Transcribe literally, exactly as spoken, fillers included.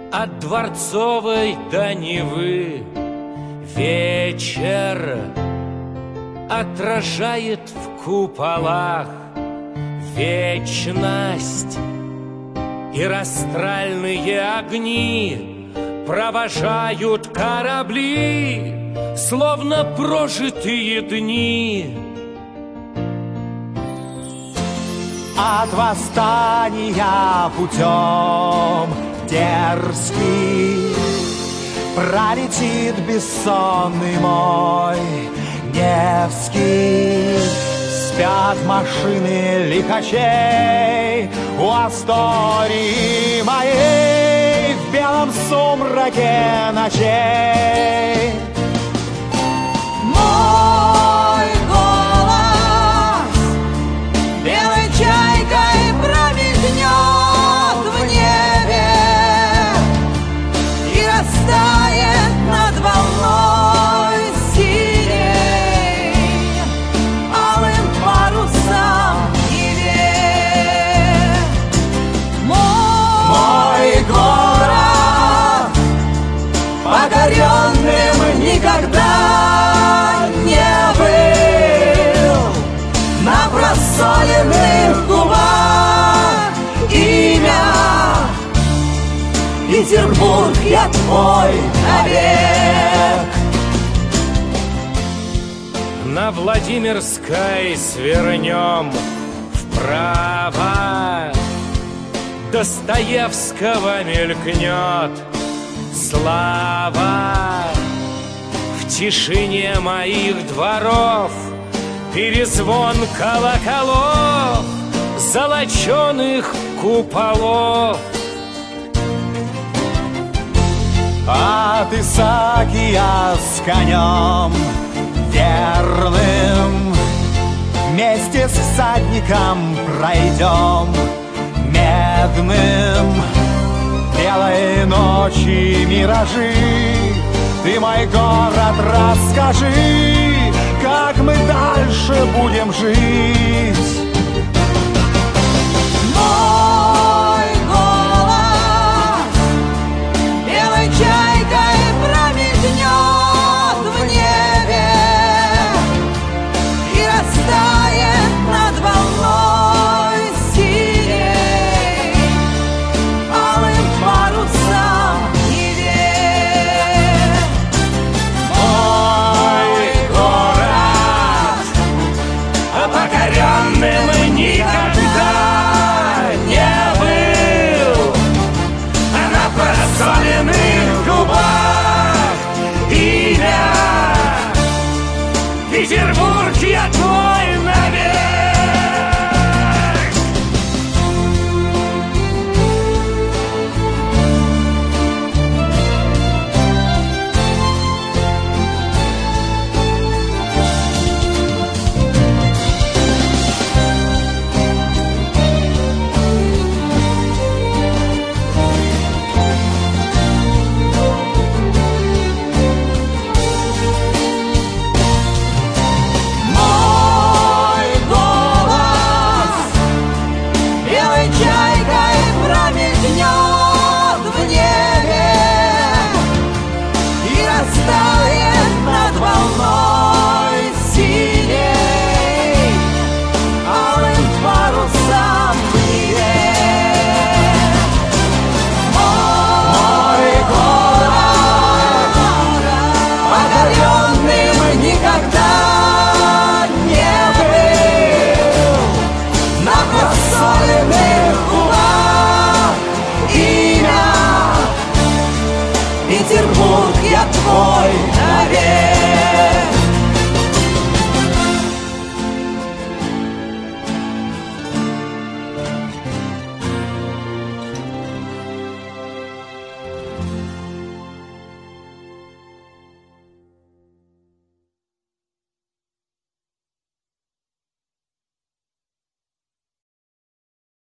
От Дворцовой до Невы вечер отражает в куполах вечность, и растральные огни провожают корабли, словно прожитые дни. От восстания путем дерзкий пролетит бессонный мой Невский. Спят машины лихачей у Астории моей в белом сумраке ночей. Мой голос белой чайкой промелькнет в небе и растает над волной синей алым парусом Неве. Мой город покоренным никогда не был, на просоленных губах имя Петербург, я твой навек. На Владимирской свернем вправо, Достоевского мелькнет слава. В тишине моих дворов перезвон колоколов, золоченых куполов. От Исаакия с конем верным вместе с всадником пройдем медным. Белой ночи миражи, ты, мой город, расскажи, как мы дальше будем жить. Мой голос белой чайкой промелькнет в небе и растает над волной синей алым парусом Неве. Мой город покоренным никогда не был, на просоленных губах имя Петербург, я твой навек. Мой голос белой чайкой промелькнет в небе и растает над волной синей алым парусом Неве. Мой город покоренным никогда не был, на просоленных губах имя Петербург, я твой навек.